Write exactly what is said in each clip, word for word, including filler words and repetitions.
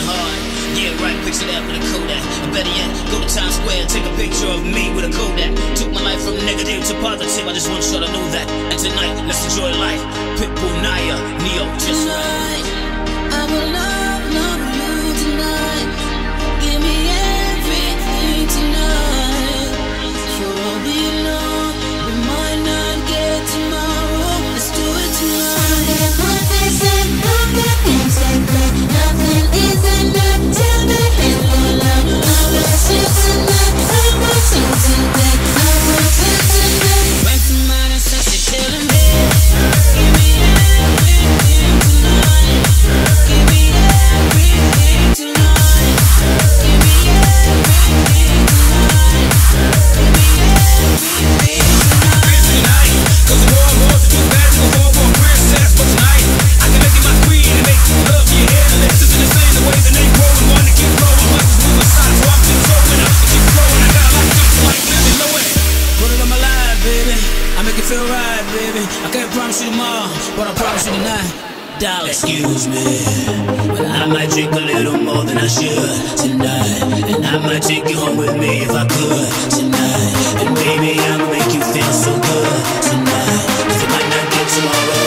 hard. Yeah, right, picture that with a Kodak. Or better yet, go to Times Square, take a picture of me with a Kodak. Took my life from negative to positive, I just want y'all to know that. And tonight, let's enjoy life. Pitbull, Naya, Neo, just right. I will love, love you tonight. Give me everything tonight. For all we know, we might not get tomorrow. Let's do it tonight. Nothing said, nothing said, nothing is enough. Tell me hello, love. I want you tonight. I want you tonight. I want you tonight. Went to mine and said she's killing me. Give me everything tonight. Give me everything tonight. Give me everything tonight. Give me everything tonight. Tonight, cause the more and more to do better, go for a princess. But tonight, I can make you my queen and make you love your hair. Lips is in the same the way the name growing, one to keep growing. Muscles move aside, so I'm just throwing up to keep flowing. I got a lot just like living low end. Put it on my life, baby. I make it feel right, baby. I can't promise you tomorrow, but I promise you tonight. Darling, excuse me, but I might drink a little more than I should tonight. And I might take you home with me if I could tonight. And baby, I'ma make you feel so good tonight. Cause it might not get tomorrow.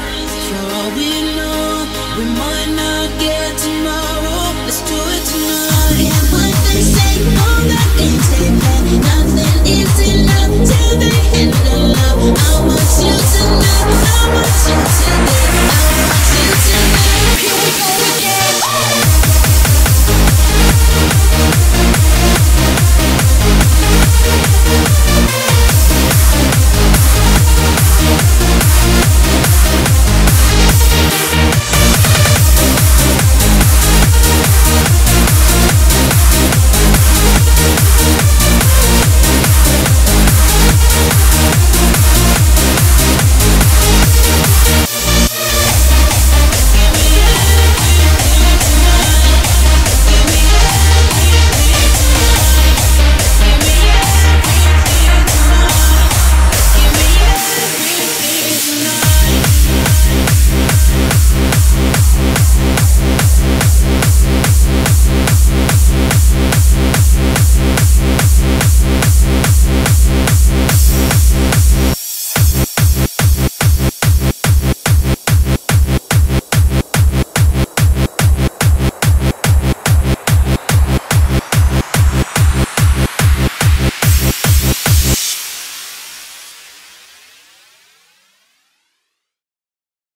We might not get tomorrow. Let's do it tonight.